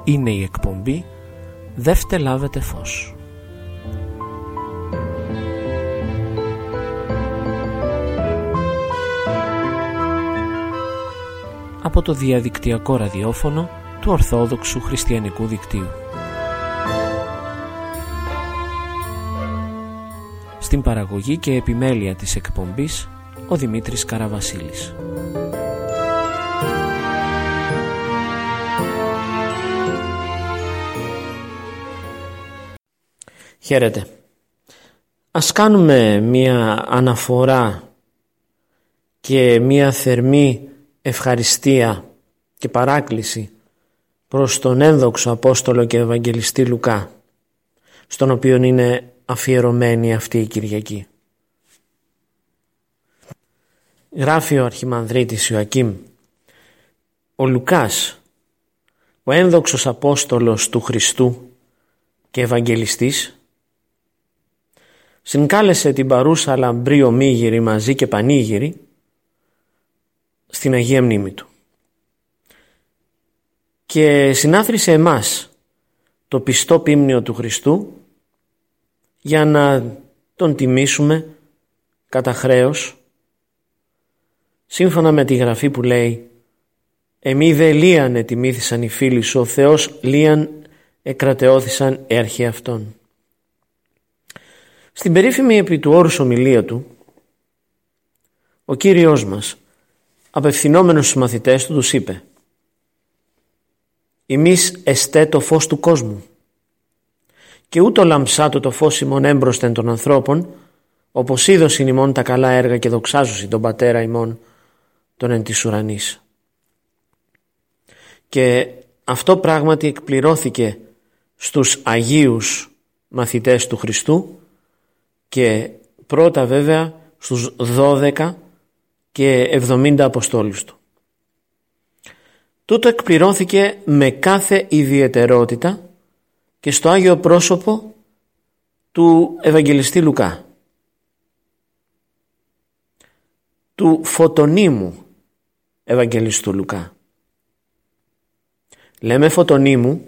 είναι η εκπομπή «Δεύτε λάβετε φως». Από το διαδικτυακό ραδιόφωνο του Ορθόδοξου Χριστιανικού Δικτύου. Στην παραγωγή και επιμέλεια της εκπομπής ο Δημήτρης Καραβασίλης. Χαίρετε. Ας κάνουμε μία αναφορά και μία θερμή ευχαριστία και παράκληση προς τον ένδοξο Απόστολο και Ευαγγελιστή Λουκά, στον οποίον είναι αφιερωμένη αυτή η Κυριακή. Γράφει ο Αρχιμανδρίτης Ιωακήμ: ο Λουκάς, ο ένδοξος Απόστολος του Χριστού και Ευαγγελιστής, συγκάλεσε την παρούσα λαμπρή ομίγυρη μαζί και πανήγυρη στην Αγία Μνήμη του και συνάθρισε εμάς το πιστό πίμνιο του Χριστού για να τον τιμήσουμε κατά χρέος, σύμφωνα με τη Γραφή που λέει «Εμεί δε λίαν ετιμήθησαν οι φίλοι σου, ο Θεός λίαν εκρατεώθησαν έρχε Αυτόν». Στην περίφημη επί του όρους ομιλία του, ο Κύριος μας, απευθυνόμενος στους μαθητές του, τους είπε: «Εμείς εστέ το φως του κόσμου και ούτω λαμψάτο το φως ημών έμπροσθεν των ανθρώπων, όπως είδωσιν ημών τα καλά έργα και δοξάζουσιν τον Πατέρα ημών τον εν της ουρανής». Και αυτό πράγματι εκπληρώθηκε στους Αγίους μαθητές του Χριστού και πρώτα βέβαια στους 12 και 70 Αποστόλους του. Τούτο εκπληρώθηκε με κάθε ιδιαιτερότητα και στο Άγιο πρόσωπο του Ευαγγελιστή Λουκά, του φωτονίμου Ευαγγελιστού Λουκά. Λέμε φωτονίμου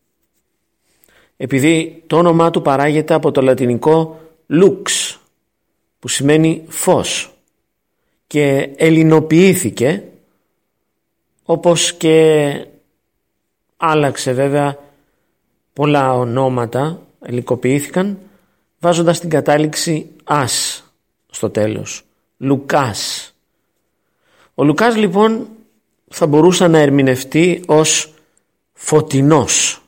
επειδή το όνομά του παράγεται από το λατινικό lux, που σημαίνει φως, και ελληνοποιήθηκε, όπως και άλλαξε βέβαια πολλά ονόματα, ελληνικοποιήθηκαν βάζοντας την κατάληξη «ας» στο τέλος, Λουκάς. Ο Λουκάς λοιπόν θα μπορούσε να ερμηνευτεί ως φωτεινός,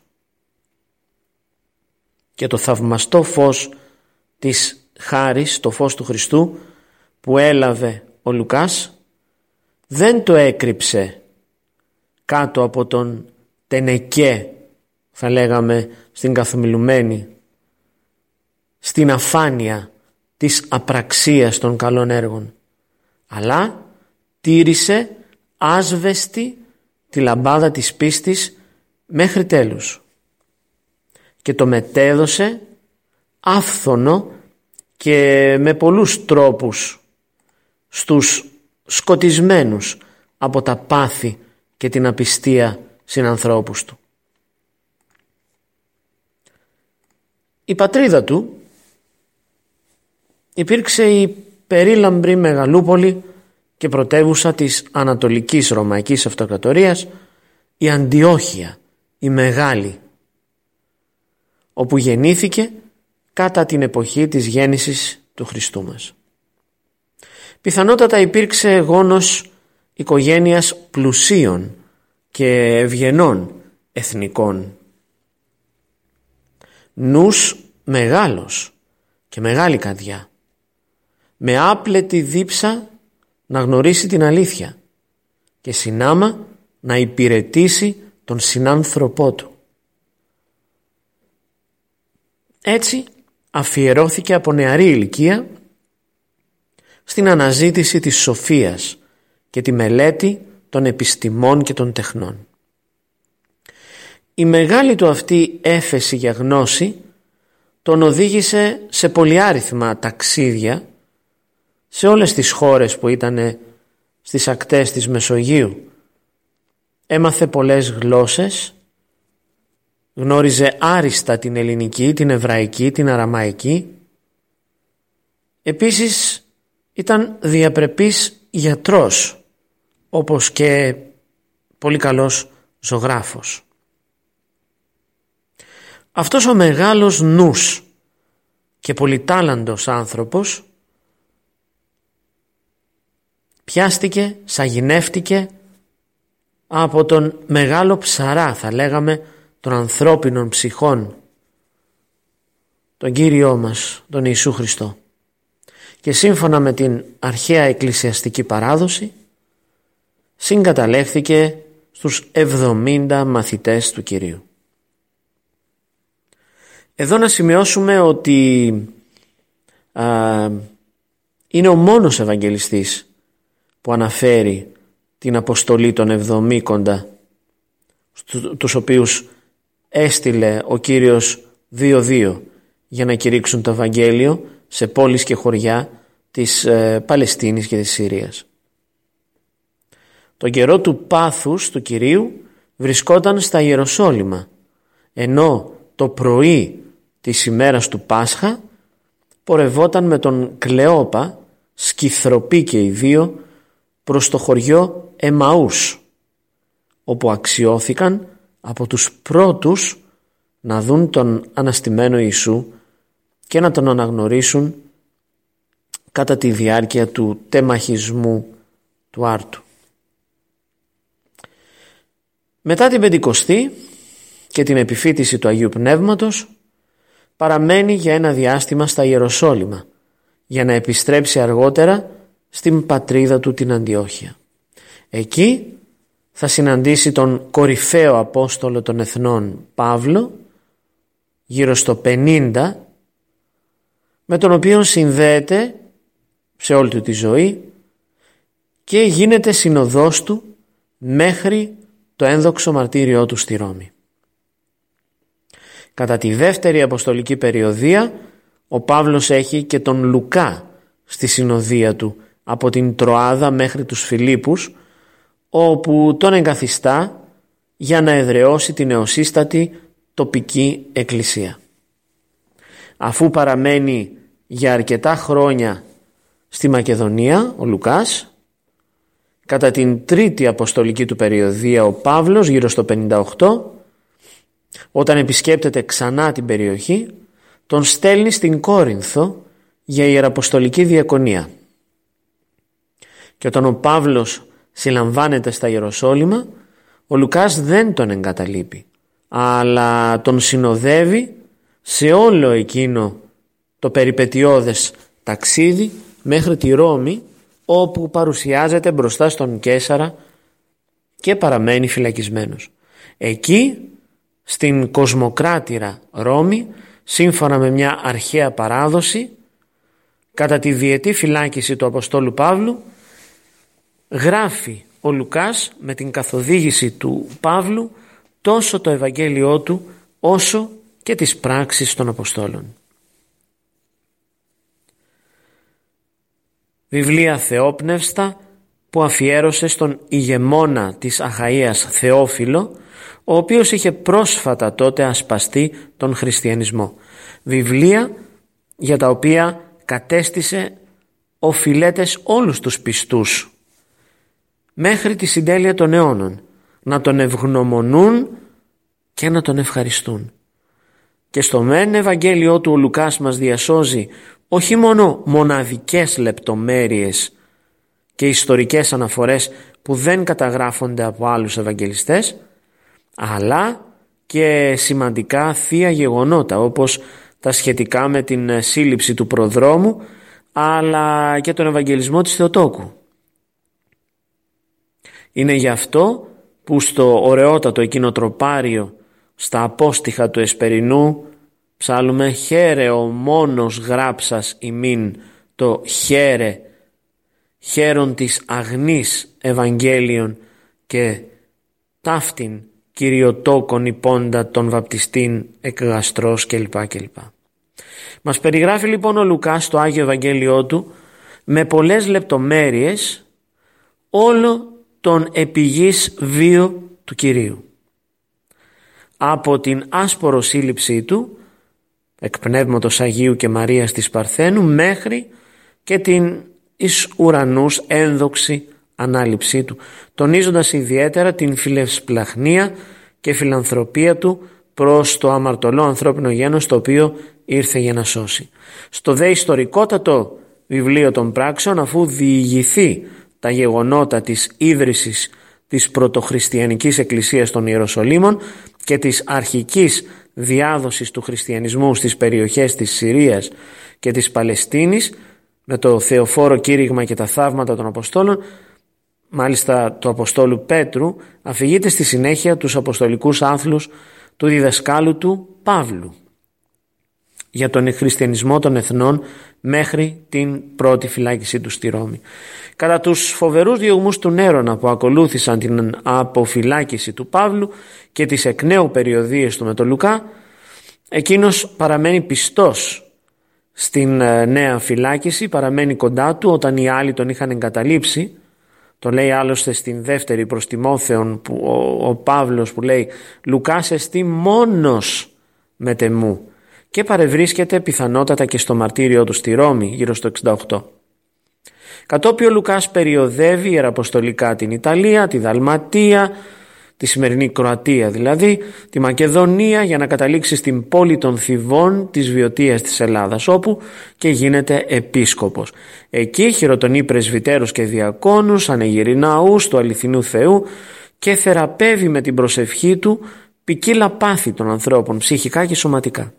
και το θαυμαστό φως της χάρις, το φως του Χριστού που έλαβε ο Λουκάς, δεν το έκρυψε κάτω από τον τενεκέ, θα λέγαμε στην καθομιλουμένη, στην αφάνεια της απραξίας των καλών έργων, αλλά τήρησε άσβεστη τη λαμπάδα της πίστης μέχρι τέλους και το μετέδωσε άφθονο και με πολλούς τρόπους στους σκοτισμένους από τα πάθη και την απιστία συνανθρώπους του. Η πατρίδα του υπήρξε η περίλαμπρη μεγαλούπολη και πρωτεύουσα της Ανατολικής Ρωμαϊκής Αυτοκρατορίας, η Αντιόχεια, η Μεγάλη, όπου γεννήθηκε κατά την εποχή της γέννησης του Χριστού μας. Πιθανότατα υπήρξε γόνος οικογένειας πλουσίων και ευγενών εθνικών. Νους μεγάλος και μεγάλη καρδιά, με άπλετη δίψα να γνωρίσει την αλήθεια και συνάμα να υπηρετήσει τον συνάνθρωπό του. Έτσι αφιερώθηκε από νεαρή ηλικία στην αναζήτηση της σοφίας και τη μελέτη των επιστημών και των τεχνών. Η μεγάλη του αυτή έφεση για γνώση τον οδήγησε σε πολυάριθμα ταξίδια σε όλες τις χώρες που ήταν στις ακτές της Μεσογείου. Έμαθε πολλές γλώσσες γνώριζε άριστα την ελληνική, την εβραϊκή, την αραμαϊκή. Επίσης ήταν διαπρεπής γιατρός, όπως και πολύ καλός ζωγράφος. Αυτός ο μεγάλος νους και πολυτάλαντος άνθρωπος πιάστηκε, σαγηνεύτηκε από τον μεγάλο ψαρά, θα λέγαμε, των ανθρώπινων ψυχών, τον Κύριό μας, τον Ιησού Χριστό. Και σύμφωνα με την αρχαία εκκλησιαστική παράδοση συγκαταλέχθηκε στους 70 μαθητές του Κυρίου. Εδώ να σημειώσουμε ότι είναι ο μόνος Ευαγγελιστής που αναφέρει την αποστολή των 70, τους οποίους έστειλε ο Κύριος 2-2 για να κηρύξουν το Ευαγγέλιο σε πόλεις και χωριά της Παλαιστίνης και της Συρίας. Τον καιρό του πάθους του Κυρίου βρισκόταν στα Ιεροσόλυμα, ενώ το πρωί της ημέρας του Πάσχα πορευόταν με τον Κλεόπα, σκυθροπή και οι δύο, προς το χωριό Εμαούς, όπου αξιώθηκαν από τους πρώτους να δουν τον αναστημένο Ιησού και να τον αναγνωρίσουν κατά τη διάρκεια του τεμαχισμού του Άρτου. Μετά την Πεντηκοστή και την επιφύτηση του Αγίου Πνεύματος παραμένει για ένα διάστημα στα Ιεροσόλυμα για να επιστρέψει αργότερα στην πατρίδα του την Αντιόχεια. Εκεί θα συναντήσει τον κορυφαίο Απόστολο των Εθνών Παύλο γύρω στο 50, με τον οποίο συνδέεται σε όλη του τη ζωή και γίνεται συνοδός του μέχρι το ένδοξο μαρτύριό του στη Ρώμη. Κατά τη δεύτερη αποστολική περιοδία ο Παύλος έχει και τον Λουκά στη συνοδεία του από την Τροάδα μέχρι τους Φιλίππους, όπου τον εγκαθιστά για να εδραιώσει την νεοσύστατη τοπική εκκλησία. Αφού παραμένει για αρκετά χρόνια στη Μακεδονία ο Λουκάς, κατά την τρίτη αποστολική του περιοδία ο Παύλος γύρω στο 58, όταν επισκέπτεται ξανά την περιοχή, τον στέλνει στην Κόρινθο για ιεραποστολική διακονία. Και όταν ο Παύλος συλλαμβάνεται στα Ιεροσόλυμα, ο Λουκάς δεν τον εγκαταλείπει, αλλά τον συνοδεύει σε όλο εκείνο το περιπετειώδες ταξίδι μέχρι τη Ρώμη, όπου παρουσιάζεται μπροστά στον Καίσαρα και παραμένει φυλακισμένος. Εκεί, στην κοσμοκράτηρα Ρώμη, σύμφωνα με μια αρχαία παράδοση, κατά τη διετή φυλάκιση του Αποστόλου Παύλου, γράφει ο Λουκάς με την καθοδήγηση του Παύλου τόσο το Ευαγγέλιό του όσο και τις πράξεις των Αποστόλων. Βιβλία θεόπνευστα που αφιέρωσε στον ηγεμόνα της Αχαΐας Θεόφιλο, ο οποίος είχε πρόσφατα τότε ασπαστεί τον χριστιανισμό. Βιβλία για τα οποία κατέστησε οφειλέτες όλους τους πιστούς μέχρι τη συντέλεια των αιώνων να τον ευγνωμονούν και να τον ευχαριστούν. Και στο μεν Ευαγγέλιό του ο Λουκάς μας διασώζει όχι μόνο μοναδικές λεπτομέρειες και ιστορικές αναφορές που δεν καταγράφονται από άλλους Ευαγγελιστές, αλλά και σημαντικά θεία γεγονότα, όπως τα σχετικά με την σύλληψη του προδρόμου, αλλά και τον Ευαγγελισμό της Θεοτόκου. Είναι γι' αυτό που στο ωραιότατο εκείνο τροπάριο στα απόστιχα του Εσπερινού ψάλουμε «Χαίρε ο μόνος γράψας ημίν το χαίρε, χαίρον της αγνής Ευαγγέλιον και ταύτην κυριοτόκον υπόντα των βαπτιστήν εκγαστρός» κλπ. Μας περιγράφει λοιπόν ο Λουκάς το Άγιο Ευαγγέλιό του με πολλές λεπτομέρειες όλο τον επιγής βίο του Κυρίου. από την άσπορο σύλληψή του, εκ πνεύματος Αγίου και Μαρίας της Παρθένου, μέχρι και την εις ουρανούς ένδοξη ανάληψή του, τονίζοντας ιδιαίτερα την φιλευσπλαχνία και φιλανθρωπία του προς το αμαρτωλό ανθρώπινο γένος, το οποίο ήρθε για να σώσει. Στο δε ιστορικότατο βιβλίο των πράξεων, αφού διηγηθεί τα γεγονότα της ίδρυσης της πρωτοχριστιανικής εκκλησίας των Ιεροσολύμων και της αρχικής διάδοσης του χριστιανισμού στις περιοχές της Συρίας και της Παλαιστίνης, με το θεοφόρο κήρυγμα και τα θαύματα των Αποστόλων, μάλιστα του Αποστόλου Πέτρου, αφηγείται στη συνέχεια τους αποστολικούς άθλους του διδασκάλου του Παύλου για τον χριστιανισμό των εθνών μέχρι την πρώτη φυλάκισή του στη Ρώμη. Κατά τους φοβερούς διωγμούς του Νέρονα που ακολούθησαν την αποφυλάκιση του Παύλου και τις εκ νέου περιοδίες του με τον Λουκά, εκείνος παραμένει πιστός στην νέα φυλάκιση, παραμένει κοντά του όταν οι άλλοι τον είχαν εγκαταλείψει. Το λέει άλλωστε στην δεύτερη προς Τιμόθεον που ο Παύλος, που λέει «Λουκάς εστί μόνος μετεμού», και παρευρίσκεται πιθανότατα και στο μαρτύριό του στη Ρώμη γύρω στο 68. Κατόπιν ο Λουκάς περιοδεύει ιεραποστολικά την Ιταλία, τη Δαλματία, τη σημερινή Κροατία δηλαδή, τη Μακεδονία, για να καταλήξει στην πόλη των Θηβών της Βιωτίας της Ελλάδας, όπου και γίνεται επίσκοπος. Εκεί χειροτονεί πρεσβυτέρους και διακόνους, ανεγειρεί ναούς του αληθινού Θεού και θεραπεύει με την προσευχή του ποικίλα πάθη των ανθρώπων, ψυχικά και σωματικά.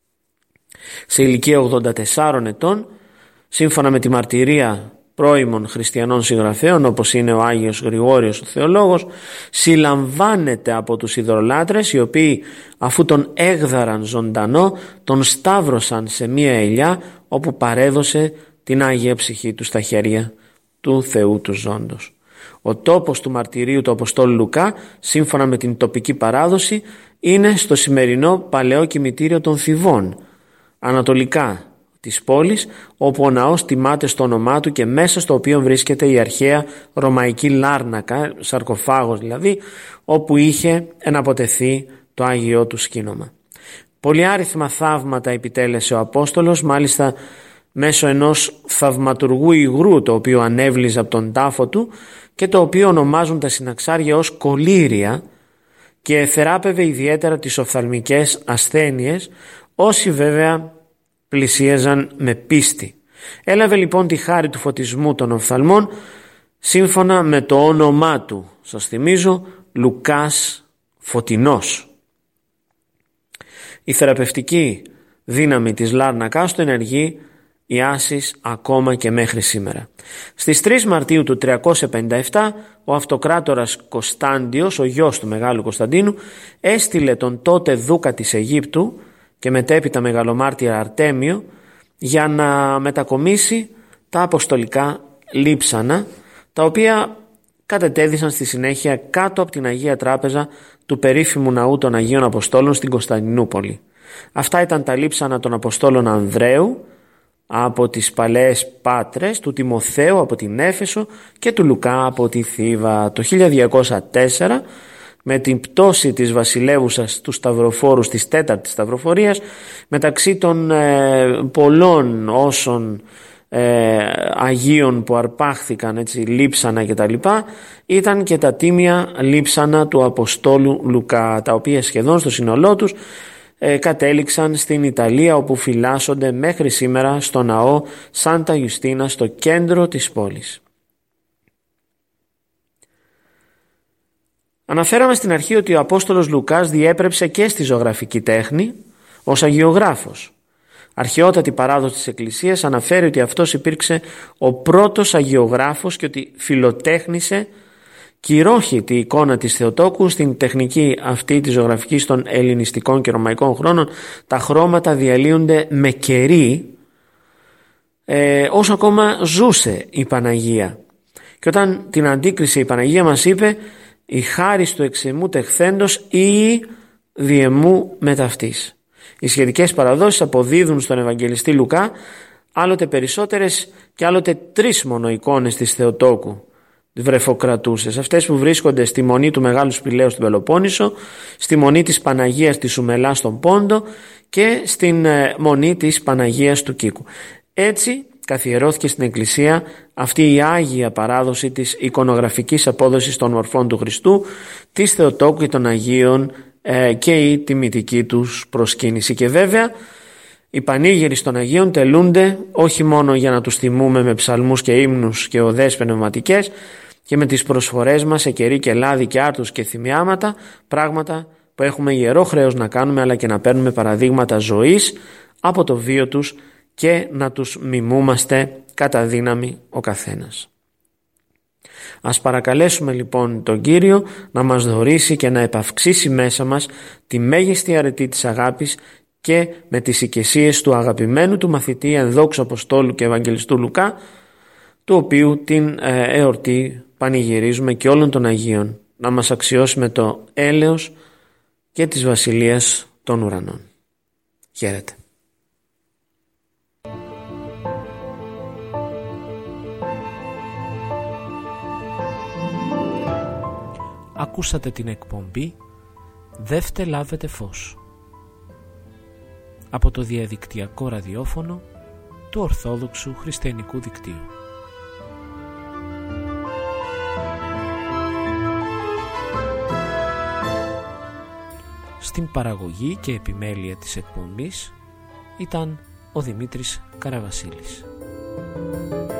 Σε ηλικία 84 ετών, σύμφωνα με τη μαρτυρία πρώιμων χριστιανών συγγραφέων όπως είναι ο Άγιος Γρηγόριος ο Θεολόγος, συλλαμβάνεται από τους ιδωλάτρες, οι οποίοι αφού τον έγδαραν ζωντανό τον σταύρωσαν σε μία ελιά, όπου παρέδωσε την Άγια Ψυχή του στα χέρια του Θεού του Ζώντος. Ο τόπος του μαρτυρίου του Αποστόλου Λουκά, σύμφωνα με την τοπική παράδοση, είναι στο σημερινό παλαιό κημητήριο των Θηβών, ανατολικά της πόλης, όπου ο ναός τιμάται στο όνομά του και μέσα στο οποίο βρίσκεται η αρχαία ρωμαϊκή Λάρνακα, σαρκοφάγος δηλαδή, όπου είχε εναποτεθεί το Άγιό του σκήνομα. Πολυάριθμα θαύματα επιτέλεσε ο Απόστολος, μάλιστα μέσω ενός θαυματουργού υγρού, το οποίο ανέβλυζε από τον τάφο του και το οποίο ονομάζουν τα συναξάρια ως κολύρια, και θεράπευε ιδιαίτερα τις οφθαλμικές ασθένειες, όσοι βέβαια πλησίαζαν με πίστη. Έλαβε λοιπόν τη χάρη του φωτισμού των οφθαλμών, σύμφωνα με το όνομά του. Σας θυμίζω, Λουκάς Φωτεινός. Η θεραπευτική δύναμη της Λάρνακας του ενεργεί η Άσης ακόμα και μέχρι σήμερα. Στις 3 Μαρτίου του 357 ο αυτοκράτορας Κωνσταντιος, ο γιος του Μεγάλου Κωνσταντίνου, έστειλε τον τότε δούκα της Αιγύπτου και μετέπειτα μεγαλομάρτυρα Αρτέμιο για να μετακομίσει τα αποστολικά λείψανα, τα οποία κατετέθησαν στη συνέχεια κάτω από την Αγία Τράπεζα του περίφημου ναού των Αγίων Αποστόλων στην Κωνσταντινούπολη. Αυτά ήταν τα λείψανα των Αποστόλων Ανδρέου από τις Παλαιές Πάτρες, του Τιμοθέου από την Έφεσο και του Λουκά από τη Θήβα. Το 1204, με την πτώση της βασιλεύουσας του Σταυροφόρου της 4ης Σταυροφορίας, μεταξύ των πολλών όσων Αγίων που αρπάχθηκαν, έτσι, λείψανα και τα λοιπά, ήταν και τα τίμια λείψανα του Αποστόλου Λουκά, τα οποία σχεδόν στο σύνολό τους κατέληξαν στην Ιταλία, όπου φυλάσσονται μέχρι σήμερα στο ναό Σάντα Ιουστίνα στο κέντρο της πόλης. Αναφέραμε στην αρχή ότι ο Απόστολος Λουκάς διέπρεψε και στη ζωγραφική τέχνη ως αγιογράφος. Αρχαιότατη παράδοση της Εκκλησίας αναφέρει ότι αυτός υπήρξε ο πρώτος αγιογράφος και ότι φιλοτέχνησε κυρόχητη εικόνα της Θεοτόκου. Στην τεχνική αυτή της ζωγραφικής των ελληνιστικών και ρωμαϊκών χρόνων τα χρώματα διαλύονται με κερί όσο ακόμα ζούσε η Παναγία. Και όταν την αντίκρισε η Παναγία μας είπε «Η χάρις του εξεμού τεχθέντος ή διεμού μεταυτής». Οι σχετικές παραδόσεις αποδίδουν στον Ευαγγελιστή Λουκά άλλοτε περισσότερες και άλλοτε 3 μόνο εικόνες της Θεοτόκου, βρεφοκρατούσες, αυτές που βρίσκονται στη Μονή του Μεγάλου Σπηλαίου στην Πελοπόννησο, στη Μονή της Παναγίας της Σουμελά στον Πόντο και στην Μονή της Παναγίας του Κίκου. Έτσι καθιερώθηκε στην Εκκλησία αυτή η άγια παράδοση της εικονογραφικής απόδοσης των μορφών του Χριστού, της Θεοτόκου και των Αγίων και η τιμητική τους προσκύνηση. Και βέβαια οι πανήγυροι των Αγίων τελούνται όχι μόνο για να τους θυμούμε με ψαλμούς και ύμνους και οδές πνευματικές και με τις προσφορές μας σε κερί και λάδι και άρτους και θυμιάματα, πράγματα που έχουμε ιερό χρέος να κάνουμε, αλλά και να παίρνουμε παραδείγματα ζωής από το βίο τους και να τους μιμούμαστε κατά δύναμη ο καθένας. Ας παρακαλέσουμε λοιπόν τον Κύριο να μας δωρήσει και να επαυξήσει μέσα μας τη μέγιστη αρετή της αγάπης και με τις οικεσίες του αγαπημένου του μαθητή ενδόξου Αποστόλου και Ευαγγελιστού Λουκά, του οποίου την εορτή πανηγυρίζουμε, και όλων των Αγίων, να μας αξιώσει με το έλεος και της Βασιλείας των Ουρανών. Χαίρετε. Ακούσατε την εκπομπή «Δεύτε λάβετε φως» από το διαδικτυακό ραδιόφωνο του Ορθόδοξου Χριστιανικού Δικτύου. Στην παραγωγή και επιμέλεια της εκπομπής ήταν ο Δημήτρης Καραβασίλης.